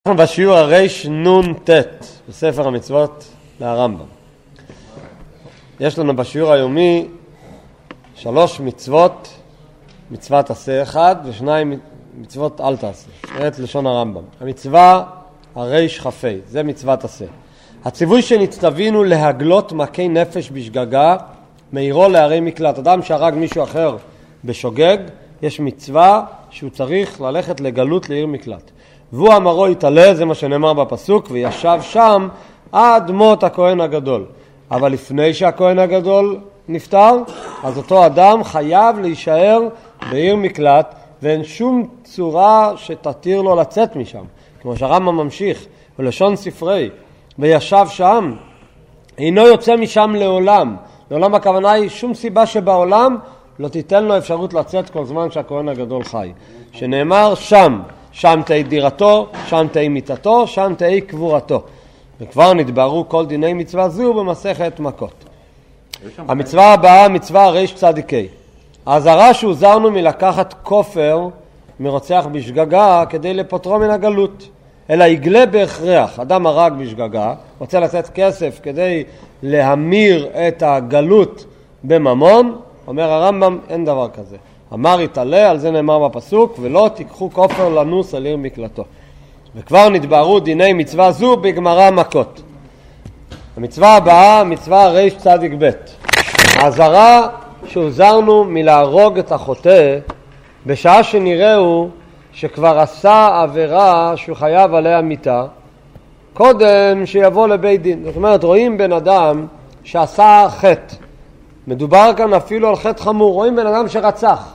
אנחנו בשיעור הרש נון תת בספר המצוות להרמב"ם. יש לנו בשיעור היומי 3 מצוות, מצוות עשה אחד ו2 מצוות אל תעשה. את לשון הרמב"ם. המצווה הרש חפי, זה מצוות עשה. הציווי שנצטווינו להגלות מכי נפש בשגגה, מאירו להרי מקלט. אדם שהרג מישהו אחר בשוגג, יש מצווה שהוא צריך ללכת לגלות לעיר מקלט. והוא אמרו יתעלה, זה מה שנאמר בפסוק, וישב שם עד מות הכהן הגדול. אבל לפני שהכהן הגדול נפטר, אז אותו אדם חייב להישאר בעיר מקלט, ואין שום צורה שתתיר לו לצאת משם. כמו שהרמב"ם ממשיך, ולשון ספרי, וישב שם, אינו יוצא משם לעולם. לעולם הכוונה היא שום סיבה שבעולם לא תיתן לו אפשרות לצאת כל זמן שהכהן הגדול חי. שנאמר שם, שם תהי דירתו, שם תהי מיתתו, שם תהי קבורתו. וכבר נדברו כל דיני מצווה זו במסכת מכות. המצווה הבאה, מצווה רש צדיקי. האזהרה שהוזהרנו מלקחת כופר מרוצח בשגגה כדי לפוטרו מן הגלות. אלא יגלה בהכרח. אדם הרג בשגגה, רוצה לתת כסף כדי להמיר את הגלות בממון, אומר הרמב"ם, אין דבר כזה. אמר יתעלה, על זה נאמר בפסוק, ולא תיקחו כופר לנוס על עיר מקלטו. וכבר נדברו דיני מצווה זו בגמרא מכות. המצווה הבאה, מצווה רש צדיק ב'. האזהרה שהוזהרנו מלהרוג את החוטא, בשעה שנראהו שכבר עשה עבירה שהוא חייב עליה מיתה, קודם שיבוא לבית דין. זאת אומרת, רואים בן אדם שעשה חטא. מדובר כאן אפילו על חטא חמור. רואים בן אדם שרצח.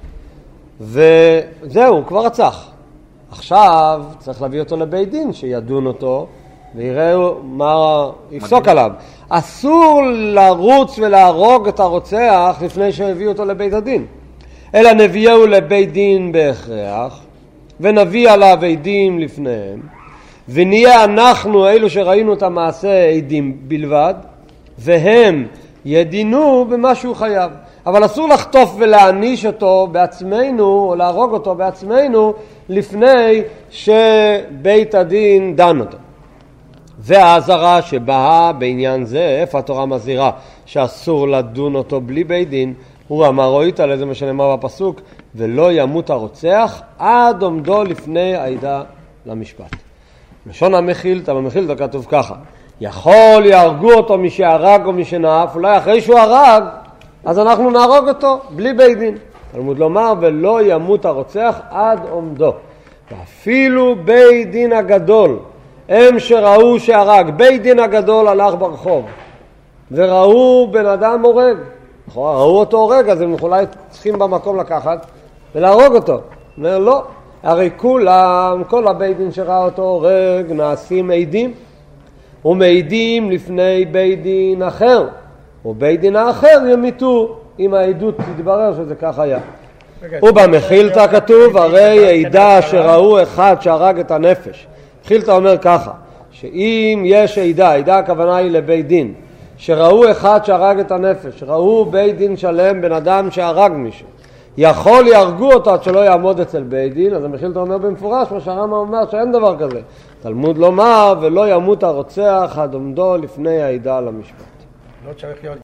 וזהו, כבר רצח. עכשיו צריך להביא אותו לבית דין, שידון אותו, ויראו מה יפסוק עליו. אסור לרוץ ולהרוג את הרוצח לפני שהביא אותו לבית הדין. אלא נביאהו לבית דין בהכרח, ונביא עליו עדים לפניהם, ונהיה אנחנו, אלו שראינו את המעשה, עדים בלבד, והם ידינו במה שהוא חייב. אבל אסור לחטוף ולהעניש אותו בעצמנו, או להרוג אותו בעצמנו, לפני שבית הדין דן אותו. והאזהרה שבאה בעניין זה, איפה התורה מזהירה שאסור לדון אותו בלי בית דין, הוא אמר רואית על איזה מה שנאמר בפסוק, ולא ימות הרוצח עד עומדו לפני העדה למשפט. לשון המחילתא, במחילתא כתוב ככה, יכול יהרגו אותו מי שהרג או מי שנאף, אולי אחרי שהוא הרג, אז אנחנו נהרוג אותו בלי בית דין. תלמוד לומר, ולא ימות הרוצח עד עומדו. ואפילו בית דין הגדול, הם שראו שהרג, בית דין הגדול הלך ברחוב, וראו בן אדם הורג. ראו אותו הורג, אז הם אולי צריכים במקום לקחת ולהרוג אותו. אומר לא, הרי כולם, כל הבית דין שראה אותו הורג, נעשים עדים. ומעידים לפני בית דין אחר, ובית דין האחר ימיתו, אם העדות תתברר שזה כך היה. ובמחילתא כתוב, הרי עדה שראו אחד שהרג את הנפש. מחילתא אומר ככה, שאם יש עדה הכוונה היא לבית דין, שראו אחד שהרג את הנפש, ראו בית דין שלם בן אדם שהרג מישהו, יכול יהרגו אותו עד שלא יעמוד אצל בית דין, אז המחילתא אומר במפורש, מה שהרמב"ם אומר שאין דבר כזה. תלמוד לומר, ולא ימות הרוצח עד עומדו לפני העדה למשפט. לא צריך להיות